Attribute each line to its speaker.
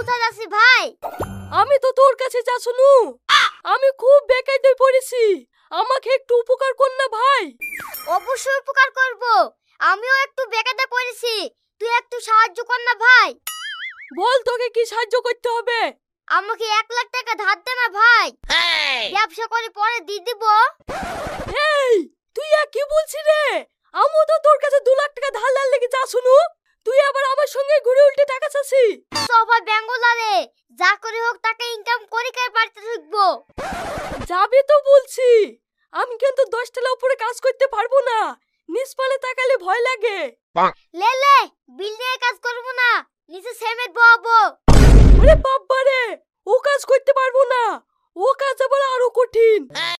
Speaker 1: কোথায় যাচ্ছি ভাই?
Speaker 2: আমি তো তোর কাছে যাচ্ছনু। আমি খুব বেকায়দায় পড়েছি, আমাকে একটু উপকার কর না ভাই।
Speaker 1: অবশ্যই উপকার করব, আমিও একটু বেকায়দায় পড়েছি, তুই একটু সাহায্য কর না ভাই।
Speaker 2: বল তোকে কি সাহায্য করতে হবে?
Speaker 1: আমাকে 1 লাখ টাকা ধার দে না ভাই, ব্যবসা করে পরে দিয়ে দিব।
Speaker 2: এই তুই কি বলছিস রে? আমিও তো তোর কাছে 2 লাখ টাকা ধার লেগে যাচ্ছনু, তুই আবার আমার সঙ্গে ঘুরে উল্টে টাকা চাচ্ছি।
Speaker 1: সবাই বেঙ্গলারে যা করে হোক টাকা ইনকাম করে কার বাড়িতে ঢুকবো।
Speaker 2: যাবি তো বলছি, আমি কিন্তু 10 টাকার উপরে কাজ করতে পারবো না, নিচপালে তাকালে ভয় লাগে।
Speaker 1: লে লে, বিল্ডিং এ কাজ করব না, নিচে সিমেন্ট বহাবো।
Speaker 2: ওরে বাবা রে, ও কাজ করতে পারবো না, ও কাজ আবার আরো কঠিন।